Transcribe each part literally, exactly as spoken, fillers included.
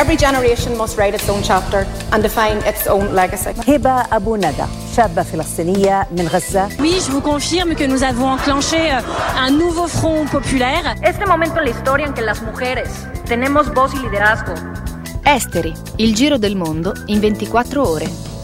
Every generation must write its own chapter and define its own legacy. هبة أبو ندى شابة فلسطينية من غزة. Oui, je vous confirme que nous avons enclenché un nouveau front populaire. Este momento en la historia en que las mujeres tenemos voz y liderazgo. Esteri, il giro del mondo in ventiquattro ore.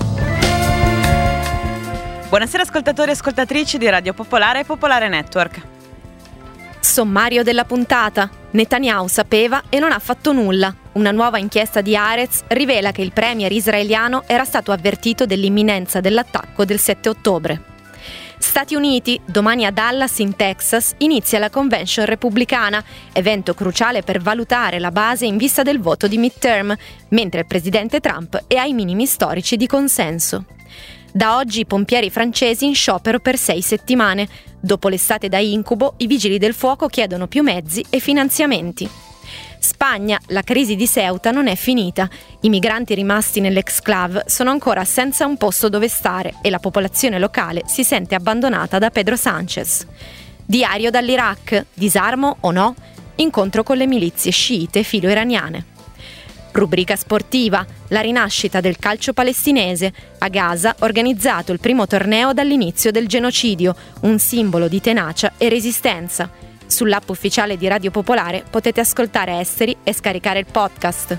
Buonasera ascoltatori e ascoltatrici di Radio Popolare e Popolare Network. Sommario della puntata. Netanyahu sapeva e non ha fatto nulla. Una nuova inchiesta di Haaretz rivela che il premier israeliano era stato avvertito dell'imminenza dell'attacco del sette ottobre. Stati Uniti, domani a Dallas in Texas inizia la convention repubblicana, evento cruciale per valutare la base in vista del voto di midterm, mentre il presidente Trump è ai minimi storici di consenso. Da oggi i pompieri francesi in sciopero per sei settimane. Dopo l'estate da incubo, i vigili del fuoco chiedono più mezzi e finanziamenti. Spagna, la crisi di Ceuta non è finita. I migranti rimasti nell'exclave sono ancora senza un posto dove stare e la popolazione locale si sente abbandonata da Pedro Sánchez. Diario dall'Iraq, disarmo o no? Incontro con le milizie sciite filo-iraniane. Rubrica sportiva, la rinascita del calcio palestinese. A Gaza organizzato il primo torneo dall'inizio del genocidio, un simbolo di tenacia e resistenza. Sull'app ufficiale di Radio Popolare potete ascoltare Esteri e scaricare il podcast.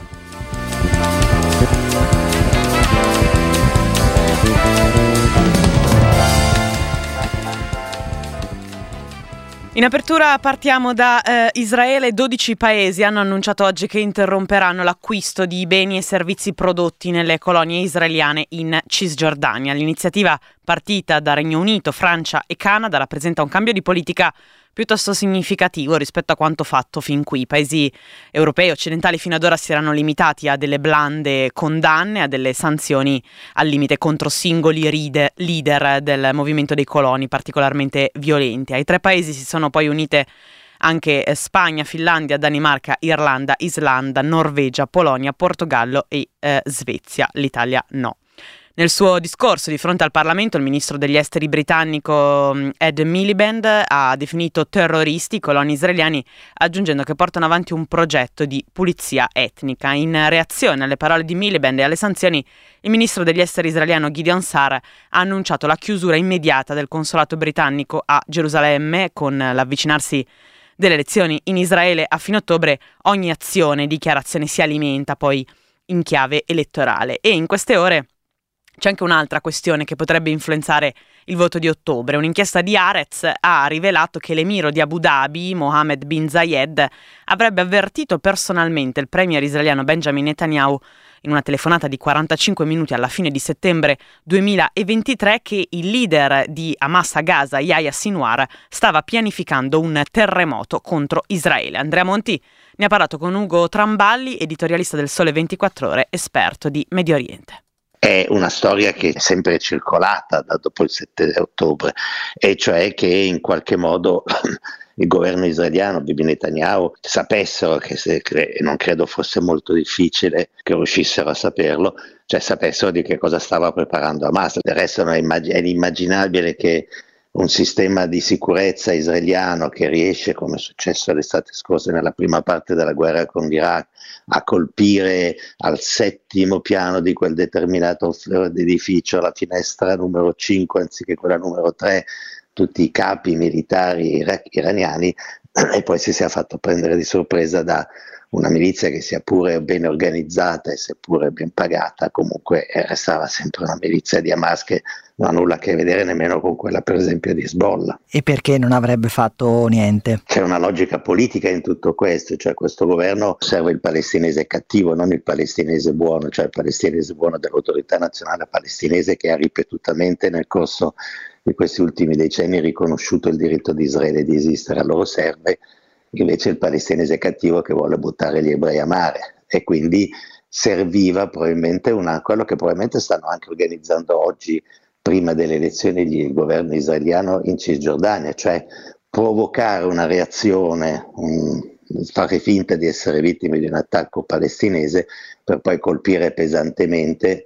In apertura partiamo da eh, Israele. dodici paesi hanno annunciato oggi che interromperanno l'acquisto di beni e servizi prodotti nelle colonie israeliane in Cisgiordania. L'iniziativa, partita da Regno Unito, Francia e Canada, rappresenta un cambio di politica piuttosto significativo rispetto a quanto fatto fin qui. I paesi europei occidentali fino ad ora si erano limitati a delle blande condanne, a delle sanzioni al limite contro singoli ride, leader del movimento dei coloni particolarmente violenti. Ai tre paesi si sono poi unite anche Spagna, Finlandia, Danimarca, Irlanda, Islanda, Norvegia, Polonia, Portogallo e eh, Svezia. L'Italia no. Nel suo discorso di fronte al Parlamento, il ministro degli esteri britannico Ed Miliband ha definito terroristi i coloni israeliani, aggiungendo che portano avanti un progetto di pulizia etnica. In reazione alle parole di Miliband e alle sanzioni, il ministro degli esteri israeliano Gideon Sa'ar ha annunciato la chiusura immediata del consolato britannico a Gerusalemme. Con l'avvicinarsi delle elezioni in Israele a fine ottobre, ogni azione e dichiarazione si alimenta poi in chiave elettorale. E in queste ore c'è anche un'altra questione che potrebbe influenzare il voto di ottobre. Un'inchiesta di Haaretz ha rivelato che l'emiro di Abu Dhabi, Mohammed bin Zayed, avrebbe avvertito personalmente il premier israeliano Benjamin Netanyahu in una telefonata di quarantacinque minuti alla fine di settembre duemilaventitré che il leader di Hamas a Gaza, Yahya Sinwar, stava pianificando un terremoto contro Israele. Andrea Monti ne ha parlato con Ugo Tramballi, editorialista del Sole ventiquattro Ore, esperto di Medio Oriente. È una storia che è sempre circolata da dopo il sette ottobre, e cioè che in qualche modo il governo israeliano, Bibi Netanyahu, sapessero che, se, e non credo fosse molto difficile che riuscissero a saperlo, cioè sapessero di che cosa stava preparando Hamas. Del resto è inimmaginabile che un sistema di sicurezza israeliano che riesce, come è successo l'estate scorsa nella prima parte della guerra con l'Iraq, a colpire al settimo piano di quel determinato edificio, la finestra numero cinque anziché quella numero tre, tutti i capi militari iraniani, e poi si sia fatto prendere di sorpresa da una milizia che, sia pure ben organizzata e seppure ben pagata, comunque restava sempre una milizia di Hamas che non ha nulla a che vedere nemmeno con quella per esempio di Hezbollah. E perché non avrebbe fatto niente? C'è una logica politica in tutto questo, cioè questo governo serve il palestinese cattivo, non il palestinese buono, cioè il palestinese buono dell'autorità nazionale palestinese che ha ripetutamente nel corso di questi ultimi decenni riconosciuto il diritto di Israele di esistere. A loro serve invece il palestinese cattivo che vuole buttare gli ebrei a mare, e quindi serviva probabilmente una, quello che probabilmente stanno anche organizzando oggi prima delle elezioni il governo israeliano in Cisgiordania, cioè provocare una reazione, un, fare finta di essere vittime di un attacco palestinese per poi colpire pesantemente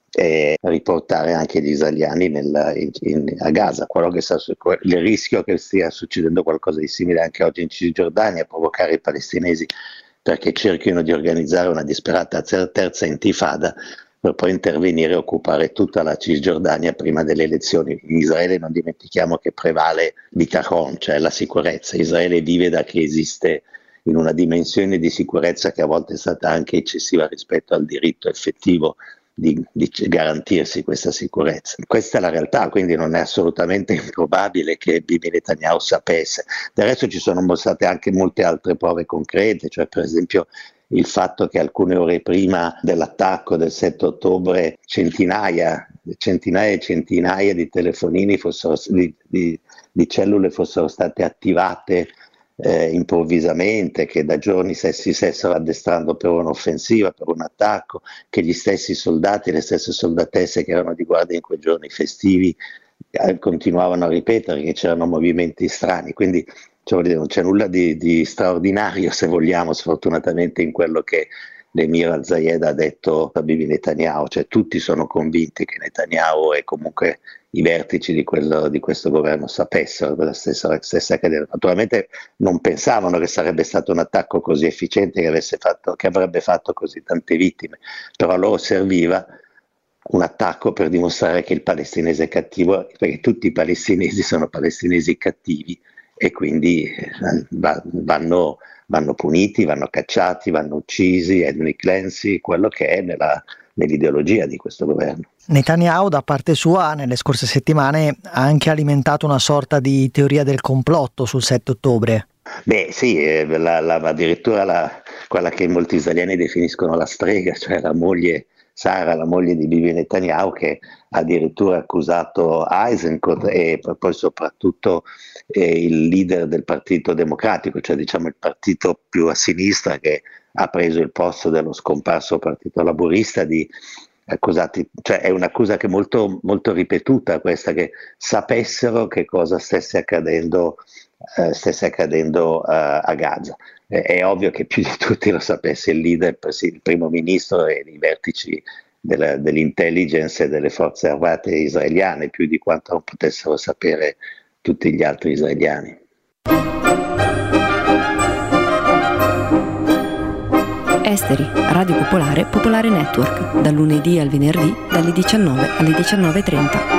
e riportare anche gli israeliani nel, in, in, a Gaza. Quello che sta, il rischio che stia succedendo qualcosa di simile anche oggi in Cisgiordania, provocare i palestinesi perché cerchino di organizzare una disperata terza intifada per poi intervenire e occupare tutta la Cisgiordania prima delle elezioni. In Israele non dimentichiamo che prevale bitachon, cioè la sicurezza. Israele vive da che esiste in una dimensione di sicurezza che a volte è stata anche eccessiva rispetto al diritto effettivo di, di garantirsi questa sicurezza. Questa è la realtà, quindi non è assolutamente improbabile che Bibi Netanyahu sapesse. Del resto ci sono state anche molte altre prove concrete, cioè per esempio il fatto che alcune ore prima dell'attacco del sette ottobre centinaia, centinaia e centinaia di telefonini fossero, di, di, di cellule fossero state attivate eh, improvvisamente, che da giorni si stessero addestrando per un'offensiva, per un attacco, che gli stessi soldati, le stesse soldatesse che erano di guardia in quei giorni festivi eh, continuavano a ripetere che c'erano movimenti strani. Quindi cioè, non c'è nulla di, di straordinario, se vogliamo, sfortunatamente, in quello che l'Emir al-Zayed ha detto a Bibi Netanyahu. Cioè, tutti sono convinti che Netanyahu e comunque i vertici di, quello, di questo governo sapessero cosa stessa, stessa accadendo. Naturalmente non pensavano che sarebbe stato un attacco così efficiente, che, avesse fatto, che avrebbe fatto così tante vittime, però a loro serviva un attacco per dimostrare che il palestinese è cattivo, perché tutti i palestinesi sono palestinesi cattivi, e quindi vanno, vanno puniti, vanno cacciati, vanno uccisi, ethnic cleansing, quello che è nella, nell'ideologia di questo governo. Netanyahu da parte sua nelle scorse settimane ha anche alimentato una sorta di teoria del complotto sul sette ottobre. Beh sì, la, la, addirittura la, quella che molti israeliani definiscono la strega, cioè la moglie Sara, la moglie di Bibi Netanyahu, che ha addirittura accusato Eisenkot e poi soprattutto eh, il leader del Partito Democratico, cioè diciamo il partito più a sinistra che ha preso il posto dello scomparso Partito Laburista, di accusati, cioè è un'accusa che è molto, molto ripetuta questa, che sapessero che cosa stesse accadendo, eh, stesse accadendo uh, a Gaza. È ovvio che più di tutti lo sapesse il leader, il primo ministro e i vertici della, dell'intelligence e delle forze armate israeliane, più di quanto non potessero sapere tutti gli altri israeliani. Esteri, Radio Popolare, Popolare Network, dal lunedì al venerdì, dalle diciannove alle diciannove e trenta.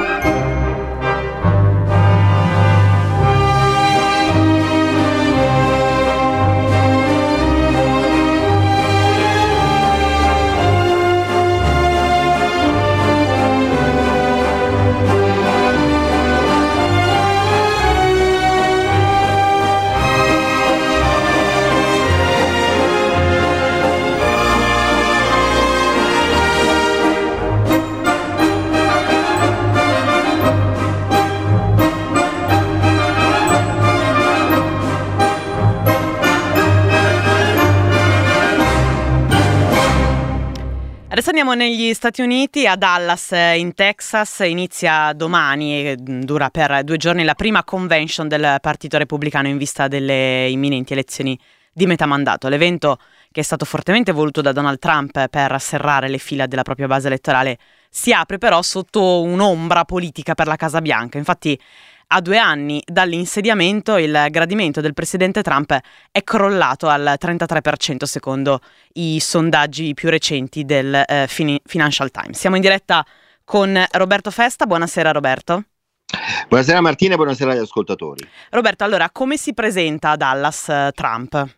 Adesso andiamo negli Stati Uniti, a Dallas, in Texas. Inizia domani e dura per due giorni la prima convention del Partito Repubblicano in vista delle imminenti elezioni di metà mandato. L'evento, che è stato fortemente voluto da Donald Trump per serrare le fila della propria base elettorale, si apre però sotto un'ombra politica per la Casa Bianca. Infatti, a due anni dall'insediamento, il gradimento del presidente Trump è crollato al trentatré per cento secondo i sondaggi più recenti del eh, Financial Times. Siamo in diretta con Roberto Festa. Buonasera Roberto. Buonasera Martina e buonasera agli ascoltatori. Roberto, allora come si presenta a Dallas eh, Trump?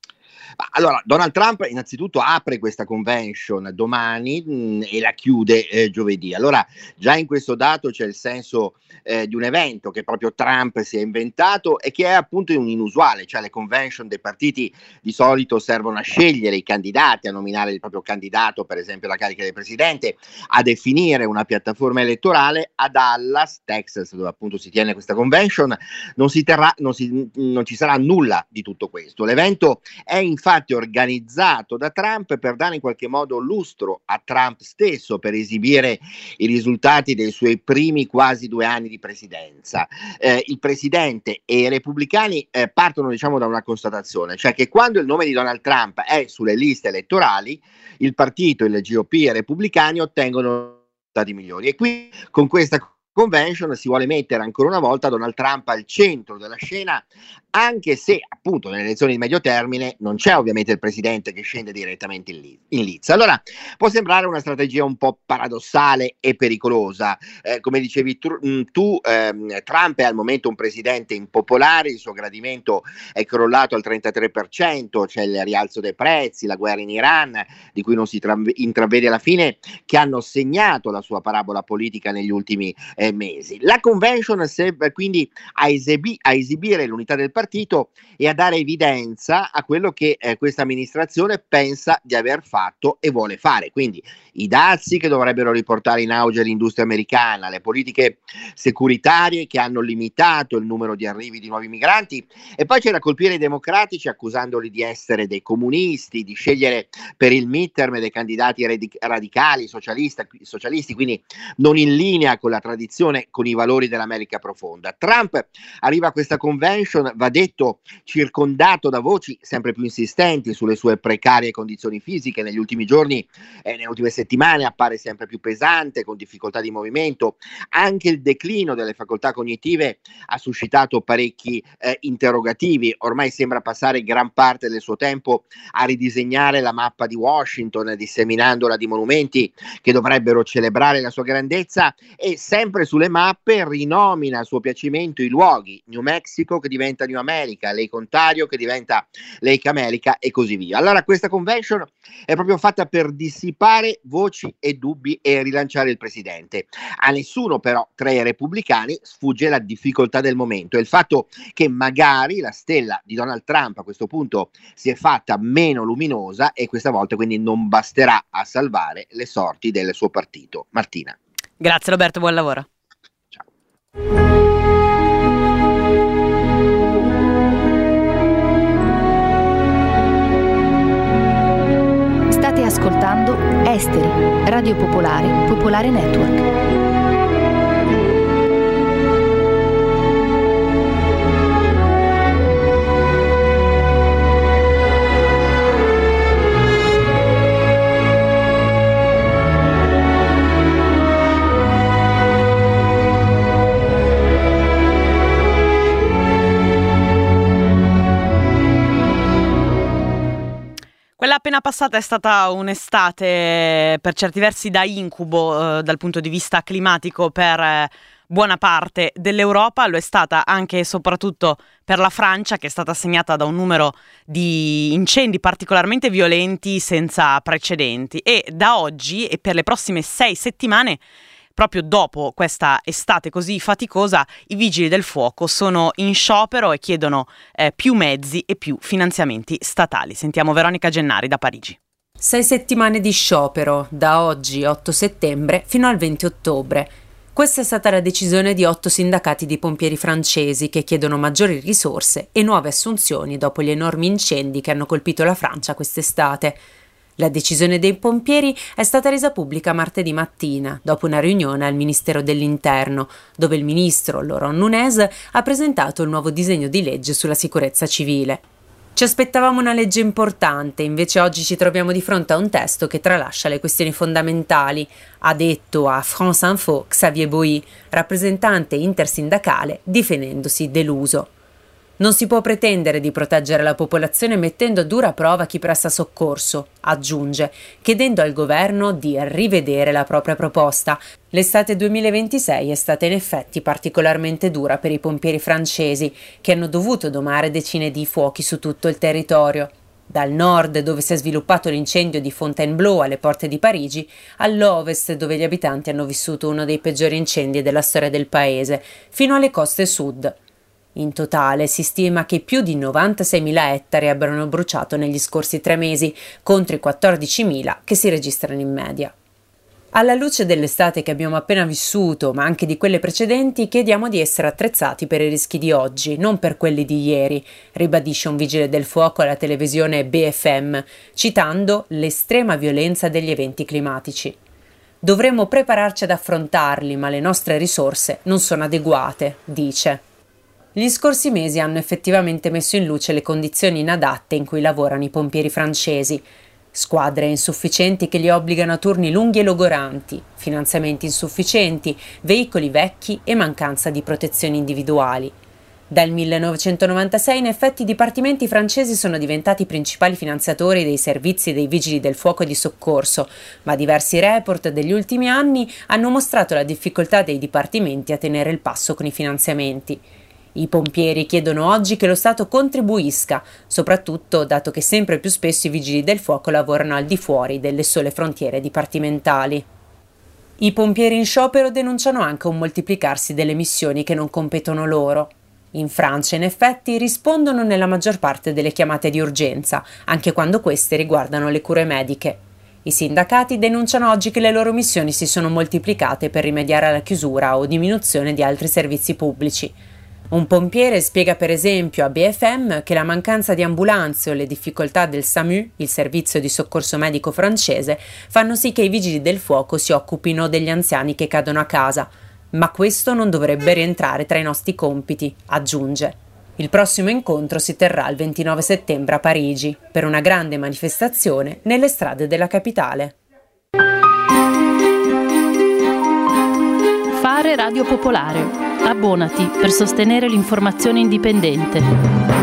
Allora, Donald Trump innanzitutto apre questa convention domani mh, e la chiude eh, giovedì. Allora, già in questo dato c'è il senso eh, di un evento che proprio Trump si è inventato e che è appunto un inusuale, cioè le convention dei partiti di solito servono a scegliere i candidati, a nominare il proprio candidato, per esempio alla carica del presidente, a definire una piattaforma elettorale. A Dallas, Texas, dove appunto si tiene questa convention, non si terrà, non, si, non ci sarà nulla di tutto questo. L'evento è in infatti organizzato da Trump per dare in qualche modo lustro a Trump stesso, per esibire i risultati dei suoi primi quasi due anni di presidenza. Eh, il presidente e i repubblicani eh, partono diciamo da una constatazione, cioè che quando il nome di Donald Trump è sulle liste elettorali, il partito, il G O P e i repubblicani ottengono risultati migliori. E qui con questa convention si vuole mettere ancora una volta Donald Trump al centro della scena, anche se appunto nelle elezioni di medio termine non c'è ovviamente il presidente che scende direttamente in, li- in lizza. Allora può sembrare una strategia un po' paradossale e pericolosa. Eh, come dicevi tu, tu ehm, Trump è al momento un presidente impopolare, il suo gradimento è crollato al trentatré per cento, c'è il rialzo dei prezzi, la guerra in Iran, di cui non si tra- intravede la fine, che hanno segnato la sua parabola politica negli ultimi eh, mesi. La convention serve quindi a, esebi- a esibire l'unità del partito e a dare evidenza a quello che eh, questa amministrazione pensa di aver fatto e vuole fare. Quindi i dazi che dovrebbero riportare in auge l'industria americana, le politiche securitarie che hanno limitato il numero di arrivi di nuovi migranti, e poi c'è da colpire i democratici accusandoli di essere dei comunisti, di scegliere per il midterm dei candidati radic- radicali, socialisti, quindi non in linea con la tradizione, con i valori dell'America profonda. Trump arriva a questa convention, va detto, circondato da voci sempre più insistenti sulle sue precarie condizioni fisiche. Negli ultimi giorni e nelle ultime settimane appare sempre più pesante, con difficoltà di movimento. Anche il declino delle facoltà cognitive ha suscitato parecchi eh, interrogativi. Ormai sembra passare gran parte del suo tempo a ridisegnare la mappa di Washington, disseminandola di monumenti che dovrebbero celebrare la sua grandezza, e sempre sulle mappe rinomina a suo piacimento i luoghi: New Mexico che diventa New America, Lake Ontario che diventa Lake America e così via. Allora questa convention è proprio fatta per dissipare voci e dubbi e rilanciare il presidente. A nessuno però tra i repubblicani sfugge la difficoltà del momento e il fatto che magari la stella di Donald Trump a questo punto si è fatta meno luminosa e questa volta quindi non basterà a salvare le sorti del suo partito. Martina. Grazie Roberto, buon lavoro. Ciao. State ascoltando Esteri, Radio Popolare, Popolare Network. Quella appena passata è stata un'estate per certi versi da incubo eh, dal punto di vista climatico per eh, buona parte dell'Europa. Lo è stata anche e soprattutto per la Francia, che è stata segnata da un numero di incendi particolarmente violenti senza precedenti, e da oggi e per le prossime sei settimane, proprio dopo questa estate così faticosa, i vigili del fuoco sono in sciopero e chiedono eh, più mezzi e più finanziamenti statali. Sentiamo Veronica Gennari da Parigi. Sei settimane di sciopero, da oggi otto settembre fino al venti ottobre. Questa è stata la decisione di otto sindacati di pompieri francesi che chiedono maggiori risorse e nuove assunzioni dopo gli enormi incendi che hanno colpito la Francia quest'estate. La decisione dei pompieri è stata resa pubblica martedì mattina, dopo una riunione al Ministero dell'Interno, dove il ministro Laurent Nunez ha presentato il nuovo disegno di legge sulla sicurezza civile. Ci aspettavamo una legge importante, invece oggi ci troviamo di fronte a un testo che tralascia le questioni fondamentali, ha detto a France Info Xavier Boy, rappresentante intersindacale, difendendosi deluso. Non si può pretendere di proteggere la popolazione mettendo a dura prova chi presta soccorso, aggiunge, chiedendo al governo di rivedere la propria proposta. L'estate duemilaventisei è stata in effetti particolarmente dura per i pompieri francesi, che hanno dovuto domare decine di fuochi su tutto il territorio. Dal nord, dove si è sviluppato l'incendio di Fontainebleau alle porte di Parigi, all'ovest, dove gli abitanti hanno vissuto uno dei peggiori incendi della storia del paese, fino alle coste sud. In totale si stima che più di novantaseimila ettari abbiano bruciato negli scorsi tre mesi, contro i quattordicimila che si registrano in media. Alla luce dell'estate che abbiamo appena vissuto, ma anche di quelle precedenti, chiediamo di essere attrezzati per i rischi di oggi, non per quelli di ieri, ribadisce un vigile del fuoco alla televisione B F M, citando l'estrema violenza degli eventi climatici. Dovremmo prepararci ad affrontarli, ma le nostre risorse non sono adeguate, dice. Gli scorsi mesi hanno effettivamente messo in luce le condizioni inadatte in cui lavorano i pompieri francesi. Squadre insufficienti che li obbligano a turni lunghi e logoranti, finanziamenti insufficienti, veicoli vecchi e mancanza di protezioni individuali. Dal millenovecentonovantasei in effetti i dipartimenti francesi sono diventati i principali finanziatori dei servizi dei vigili del fuoco e di soccorso, ma diversi report degli ultimi anni hanno mostrato la difficoltà dei dipartimenti a tenere il passo con i finanziamenti. I pompieri chiedono oggi che lo Stato contribuisca, soprattutto dato che sempre più spesso i vigili del fuoco lavorano al di fuori delle sole frontiere dipartimentali. I pompieri in sciopero denunciano anche un moltiplicarsi delle missioni che non competono loro. In Francia, in effetti, rispondono nella maggior parte delle chiamate di urgenza, anche quando queste riguardano le cure mediche. I sindacati denunciano oggi che le loro missioni si sono moltiplicate per rimediare alla chiusura o diminuzione di altri servizi pubblici. Un pompiere spiega per esempio a B F M che la mancanza di ambulanze o le difficoltà del SAMU, il servizio di soccorso medico francese, fanno sì che i vigili del fuoco si occupino degli anziani che cadono a casa. Ma questo non dovrebbe rientrare tra i nostri compiti, aggiunge. Il prossimo incontro si terrà il ventinove settembre a Parigi, per una grande manifestazione nelle strade della capitale. Fare Radio Popolare. Abbonati per sostenere l'informazione indipendente.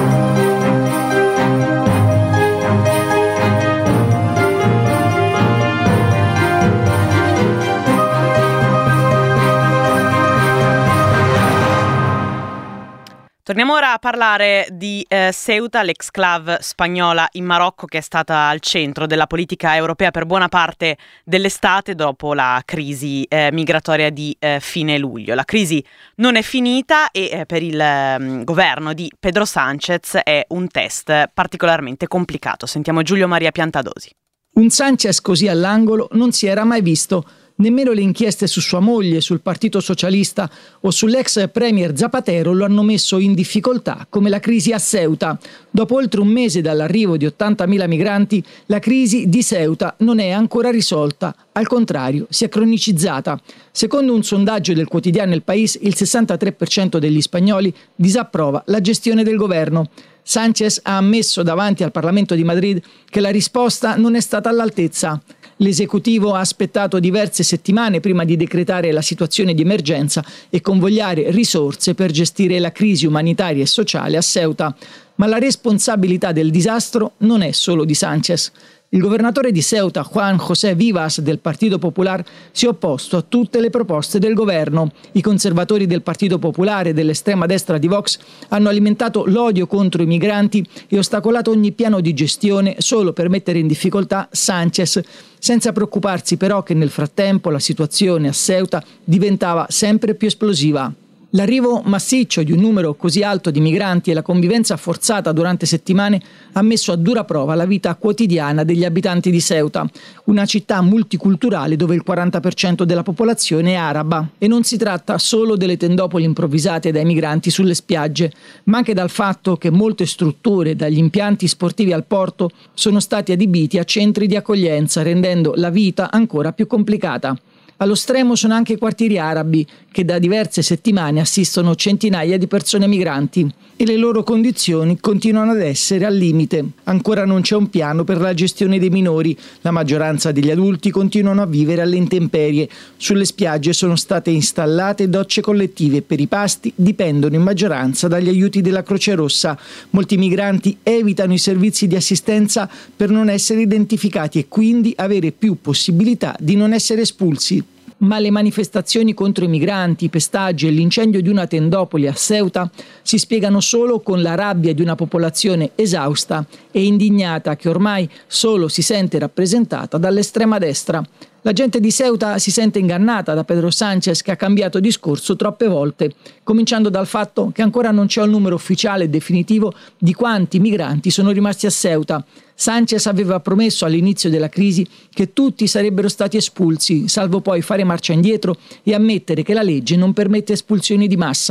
Torniamo ora a parlare di eh, Ceuta, l'exclave spagnola in Marocco, che è stata al centro della politica europea per buona parte dell'estate dopo la crisi eh, migratoria di eh, fine luglio. La crisi non è finita e eh, per il eh, governo di Pedro Sánchez è un test particolarmente complicato. Sentiamo Giulio Maria Piantadosi. Un Sánchez così all'angolo non si era mai visto. Nemmeno le inchieste su sua moglie, sul Partito Socialista o sull'ex premier Zapatero lo hanno messo in difficoltà, come la crisi a Ceuta. Dopo oltre un mese dall'arrivo di ottantamila migranti, la crisi di Ceuta non è ancora risolta. Al contrario, si è cronicizzata. Secondo un sondaggio del quotidiano El País, il sessantatré per cento degli spagnoli disapprova la gestione del governo. Sánchez ha ammesso davanti al Parlamento di Madrid che la risposta non è stata all'altezza. L'esecutivo ha aspettato diverse settimane prima di decretare la situazione di emergenza e convogliare risorse per gestire la crisi umanitaria e sociale a Ceuta. Ma la responsabilità del disastro non è solo di Sánchez. Il governatore di Ceuta, Juan José Vivas del Partito Popular, si è opposto a tutte le proposte del governo. I conservatori del Partito Popolare e dell'estrema destra di Vox hanno alimentato l'odio contro i migranti e ostacolato ogni piano di gestione solo per mettere in difficoltà Sánchez, senza preoccuparsi però che nel frattempo la situazione a Ceuta diventava sempre più esplosiva. L'arrivo massiccio di un numero così alto di migranti e la convivenza forzata durante settimane ha messo a dura prova la vita quotidiana degli abitanti di Ceuta, una città multiculturale dove il quaranta per cento della popolazione è araba. E non si tratta solo delle tendopoli improvvisate dai migranti sulle spiagge, ma anche dal fatto che molte strutture, dagli impianti sportivi al porto, sono stati adibiti a centri di accoglienza, rendendo la vita ancora più complicata. Allo stremo sono anche i quartieri arabi, che da diverse settimane assistono centinaia di persone migranti e le loro condizioni continuano ad essere al limite. Ancora non c'è un piano per la gestione dei minori, la maggioranza degli adulti continuano a vivere alle intemperie. Sulle spiagge sono state installate docce collettive e per i pasti dipendono in maggioranza dagli aiuti della Croce Rossa. Molti migranti evitano i servizi di assistenza per non essere identificati e quindi avere più possibilità di non essere espulsi. Ma le manifestazioni contro i migranti, i pestaggi e l'incendio di una tendopoli a Ceuta si spiegano solo con la rabbia di una popolazione esausta e indignata che ormai solo si sente rappresentata dall'estrema destra. La gente di Ceuta si sente ingannata da Pedro Sánchez, che ha cambiato discorso troppe volte, cominciando dal fatto che ancora non c'è un numero ufficiale e definitivo di quanti migranti sono rimasti a Ceuta. Sánchez aveva promesso all'inizio della crisi che tutti sarebbero stati espulsi, salvo poi fare marcia indietro e ammettere che la legge non permette espulsioni di massa.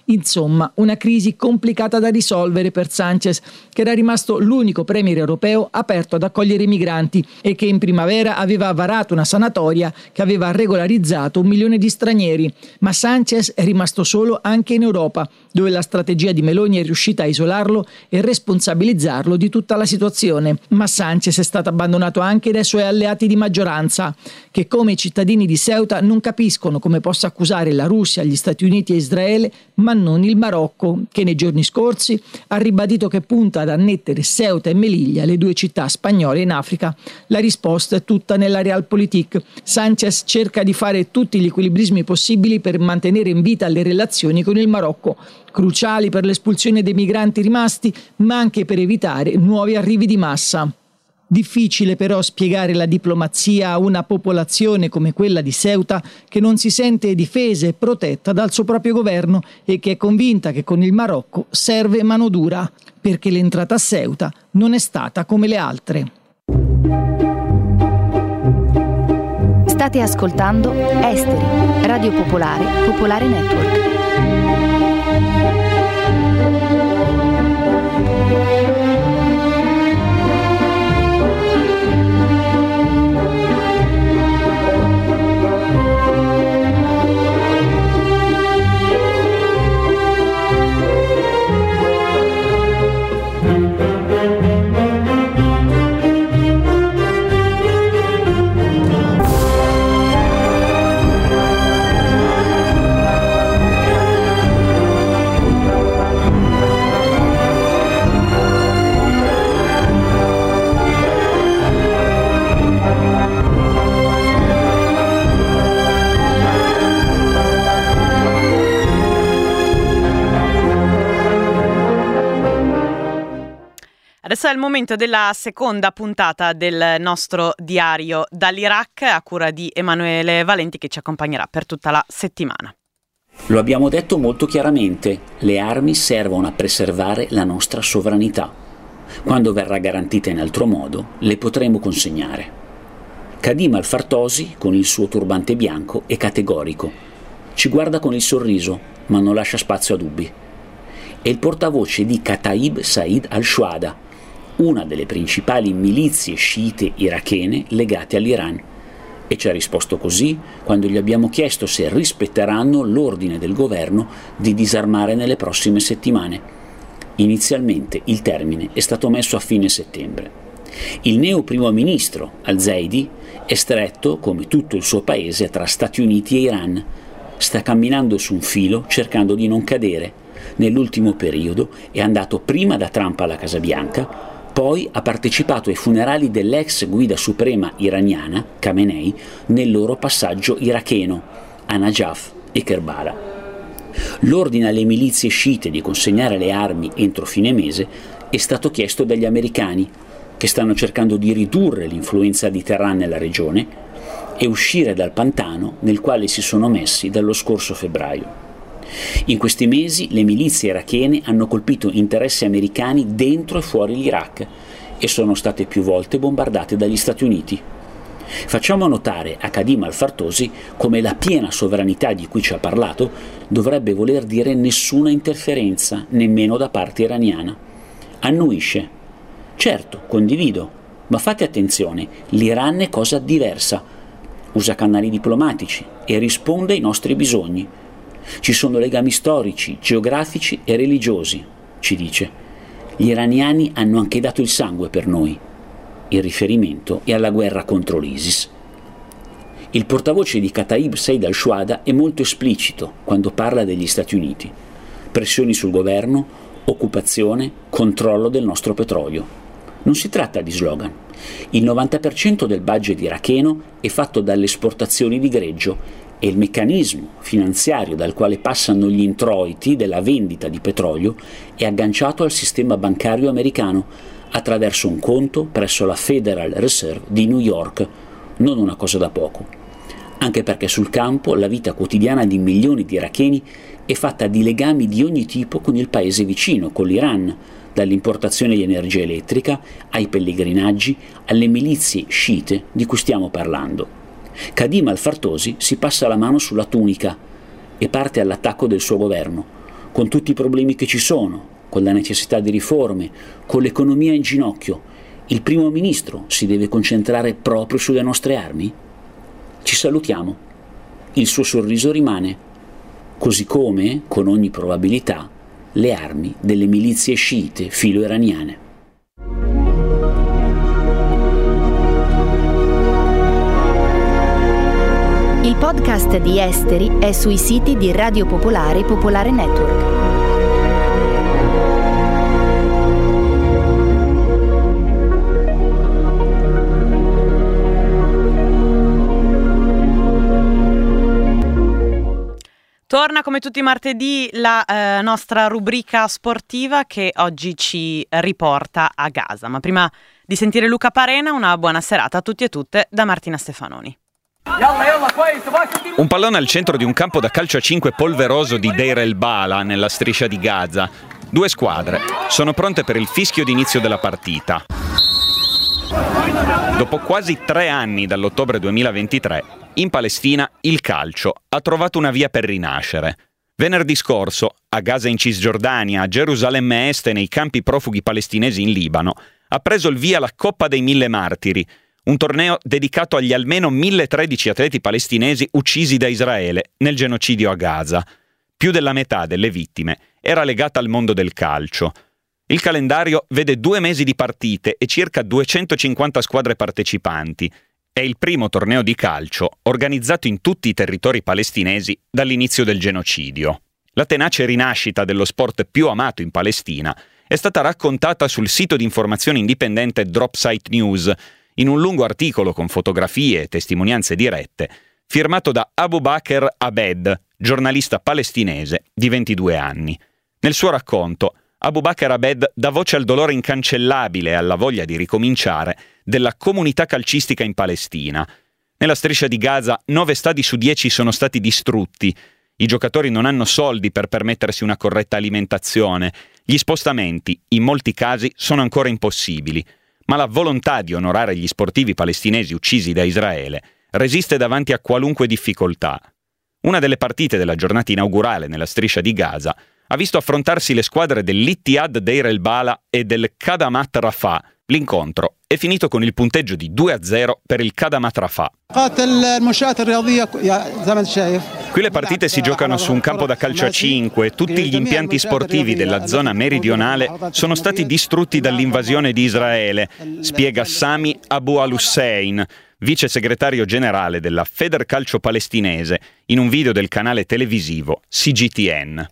Insomma, una crisi complicata da risolvere per Sánchez, che era rimasto l'unico premier europeo aperto ad accogliere i migranti e che in primavera aveva varato una sanatoria che aveva regolarizzato un milione di stranieri. Ma Sánchez è rimasto solo anche in Europa, dove la strategia di Meloni è riuscita a isolarlo e responsabilizzarlo di tutta la situazione. Ma Sánchez è stato abbandonato anche dai suoi alleati di maggioranza, che come i cittadini di Ceuta non capiscono come possa accusare la Russia, gli Stati Uniti e Israele, ma non il Marocco, che nei giorni scorsi ha ribadito che punta ad annettere Ceuta e Melilla, le due città spagnole in Africa. La risposta è tutta nella Realpolitik. Sánchez cerca di fare tutti gli equilibrismi possibili per mantenere in vita le relazioni con il Marocco, cruciali per l'espulsione dei migranti rimasti, ma anche per evitare nuovi arrivi di massa. Difficile però spiegare la diplomazia a una popolazione come quella di Ceuta, che non si sente difesa e protetta dal suo proprio governo e che è convinta che con il Marocco serve manodura, perché l'entrata a Ceuta non è stata come le altre. State ascoltando Esteri, Radio Popolare, Popolare Network. Adesso è il momento della seconda puntata del nostro diario dall'Iraq, a cura di Emanuele Valenti, che ci accompagnerà per tutta la settimana. Lo abbiamo detto molto chiaramente, le armi servono a preservare la nostra sovranità. Quando verrà garantita in altro modo, le potremo consegnare. Khadim al-Fartosi, con il suo turbante bianco, è categorico. Ci guarda con il sorriso, ma non lascia spazio a dubbi. È il portavoce di Kataib Said al-Shuhada, una delle principali milizie sciite irachene legate all'Iran, e ci ha risposto così quando gli abbiamo chiesto se rispetteranno l'ordine del governo di disarmare nelle prossime settimane. Inizialmente il termine è stato messo a fine settembre. Il neo primo ministro al-Zaidi è stretto, come tutto il suo paese, tra Stati Uniti e Iran. Sta camminando su un filo cercando di non cadere. Nell'ultimo periodo è andato prima da Trump alla Casa Bianca, poi ha partecipato ai funerali dell'ex guida suprema iraniana, Khamenei, nel loro passaggio iracheno, a Najaf e Kerbala. L'ordine alle milizie sciite di consegnare le armi entro fine mese è stato chiesto dagli americani, che stanno cercando di ridurre l'influenza di Teheran nella regione e uscire dal pantano nel quale si sono messi dallo scorso febbraio. In questi mesi le milizie irachene hanno colpito interessi americani dentro e fuori l'Iraq e sono state più volte bombardate dagli Stati Uniti. Facciamo notare a Khadim al-Fartosi come la piena sovranità di cui ci ha parlato dovrebbe voler dire nessuna interferenza, nemmeno da parte iraniana. Annuisce. Certo, condivido, ma fate attenzione, l'Iran è cosa diversa. Usa canali diplomatici e risponde ai nostri bisogni. Ci sono legami storici, geografici e religiosi, ci dice. Gli iraniani hanno anche dato il sangue per noi. Il riferimento è alla guerra contro l'ISIS. Il portavoce di Kataib Said al-Shuhada è molto esplicito quando parla degli Stati Uniti. Pressioni sul governo, occupazione, controllo del nostro petrolio. Non si tratta di slogan. Il novanta per cento del budget iracheno è fatto dalle esportazioni di greggio e il meccanismo finanziario dal quale passano gli introiti della vendita di petrolio è agganciato al sistema bancario americano attraverso un conto presso la Federal Reserve di New York, non una cosa da poco. Anche perché sul campo la vita quotidiana di milioni di iracheni è fatta di legami di ogni tipo con il paese vicino, con l'Iran, dall'importazione di energia elettrica ai pellegrinaggi, alle milizie sciite di cui stiamo parlando. Khadim al-Fartosi si passa la mano sulla tunica e parte all'attacco del suo governo, con tutti i problemi che ci sono, con la necessità di riforme, con l'economia in ginocchio, il primo ministro si deve concentrare proprio sulle nostre armi? Ci salutiamo. Il suo sorriso rimane, così come, con ogni probabilità, le armi delle milizie sciite filo-iraniane. Il podcast di Esteri è sui siti di Radio Popolare e Popolare Network. Torna come tutti i martedì la eh, nostra rubrica sportiva che oggi ci riporta a Gaza. Ma prima di sentire Luca Parena, una buona serata a tutti e tutte da Martina Stefanoni. Un pallone al centro di un campo da calcio a cinque polveroso di Deir el-Bala, nella striscia di Gaza. Due squadre sono pronte per il fischio d'inizio della partita. Dopo quasi tre anni dall'ottobre duemilaventitré, in Palestina il calcio ha trovato una via per rinascere. Venerdì scorso, a Gaza in Cisgiordania, a Gerusalemme Est e nei campi profughi palestinesi in Libano, ha preso il via la Coppa dei Mille Martiri, un torneo dedicato agli almeno mille tredici atleti palestinesi uccisi da Israele nel genocidio a Gaza. Più della metà delle vittime era legata al mondo del calcio. Il calendario vede due mesi di partite e circa duecentocinquanta squadre partecipanti. È il primo torneo di calcio organizzato in tutti i territori palestinesi dall'inizio del genocidio. La tenace rinascita dello sport più amato in Palestina è stata raccontata sul sito di informazione indipendente Dropsite News, in un lungo articolo con fotografie e testimonianze dirette, firmato da Abu Bakr Abed, giornalista palestinese di ventidue anni. Nel suo racconto, Abu Bakr Abed dà voce al dolore incancellabile e alla voglia di ricominciare della comunità calcistica in Palestina. Nella striscia di Gaza, nove stadi su dieci sono stati distrutti. I giocatori non hanno soldi per permettersi una corretta alimentazione. Gli spostamenti, in molti casi, sono ancora impossibili. Ma la volontà di onorare gli sportivi palestinesi uccisi da Israele resiste davanti a qualunque difficoltà. Una delle partite della giornata inaugurale nella striscia di Gaza ha visto affrontarsi le squadre dell'Ittihad Deir el-Bala e del Khadamat Rafah. L'incontro è finito con il punteggio di due a zero per il Khadamat Rafah. Qui le partite si giocano su un campo da calcio a cinque. Tutti gli impianti sportivi della zona meridionale sono stati distrutti dall'invasione di Israele, spiega Sami Abu al-Hussein, vice segretario generale della Federcalcio palestinese, in un video del canale televisivo C G T N.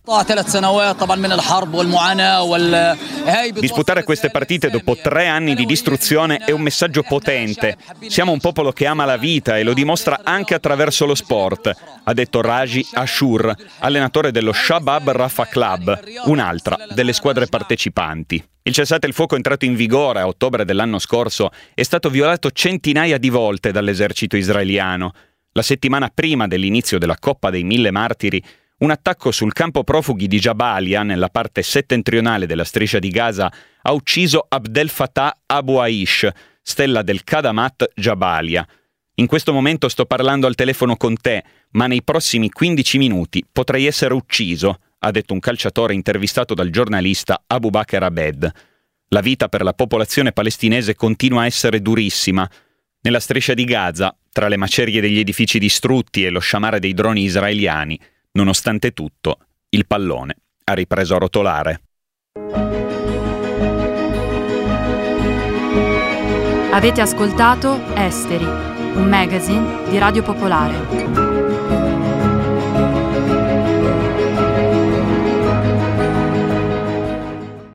Disputare queste partite dopo tre anni di distruzione è un messaggio potente. Siamo un popolo che ama la vita e lo dimostra anche attraverso lo sport, ha detto Raji Ashur, allenatore dello Shabab Rafah Club, un'altra delle squadre partecipanti. Il cessate il fuoco entrato in vigore a ottobre dell'anno scorso è stato violato centinaia di volte dall'esercito israeliano. La settimana prima dell'inizio della Coppa dei Mille Martiri, un attacco sul campo profughi di Jabalia, nella parte settentrionale della striscia di Gaza, ha ucciso Abdel Fattah Abu Aish, stella del Khadamat Jabalia. In questo momento sto parlando al telefono con te, ma nei prossimi quindici minuti potrei essere ucciso, ha detto un calciatore intervistato dal giornalista Abu Bakr Abed. La vita per la popolazione palestinese continua a essere durissima. Nella striscia di Gaza, tra le macerie degli edifici distrutti e lo sciamare dei droni israeliani, nonostante tutto, il pallone ha ripreso a rotolare. Avete ascoltato Esteri, un magazine di Radio Popolare.